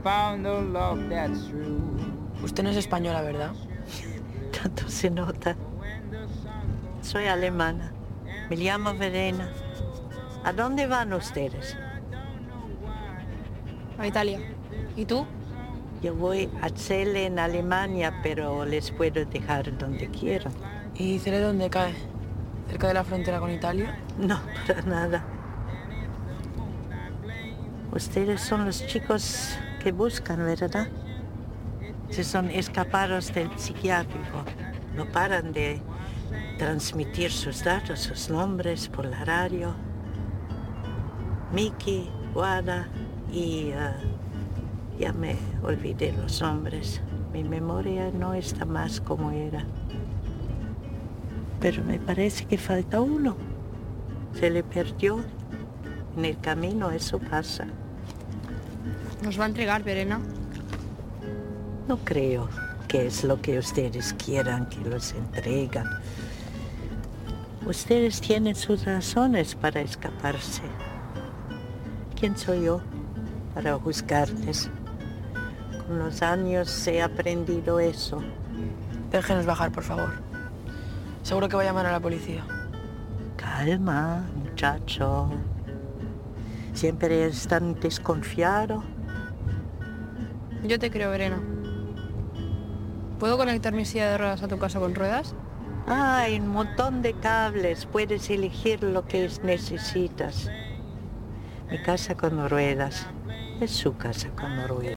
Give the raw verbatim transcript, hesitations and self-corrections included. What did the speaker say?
found a love that's true. Usted no es española, ¿verdad? Tanto se nota. Soy alemana. Me llamo Verena. ¿A dónde van ustedes? A Italia. ¿Y tú? Yo voy a Celle en Alemania, pero les puedo dejar donde quieran. ¿Y Celle dónde cae? ¿Cerca de la frontera con Italia? No, para nada. Ustedes son los chicos que buscan, ¿verdad? Se son escapados del psiquiátrico. No paran de transmitir sus datos, sus nombres por la radio. Miki, Wada y... Uh, ya me olvidé los nombres. Mi memoria no está más como era. Pero me parece que falta uno. Se le perdió. En el camino eso pasa. ¿Nos va a entregar, Verena? No creo que es lo que ustedes quieran que los entreguen. Ustedes tienen sus razones para escaparse. ¿Quién soy yo para juzgarles? Con los años he aprendido eso. Déjenos bajar, por favor. Seguro que va a llamar a la policía. Calma, muchacho. Siempre es tan desconfiado. Yo te creo, Verena. ¿Puedo conectar mi silla de ruedas a tu casa con ruedas? Ah, hay un montón de cables. Puedes elegir lo que necesitas. Mi casa con ruedas es su casa con ruedas.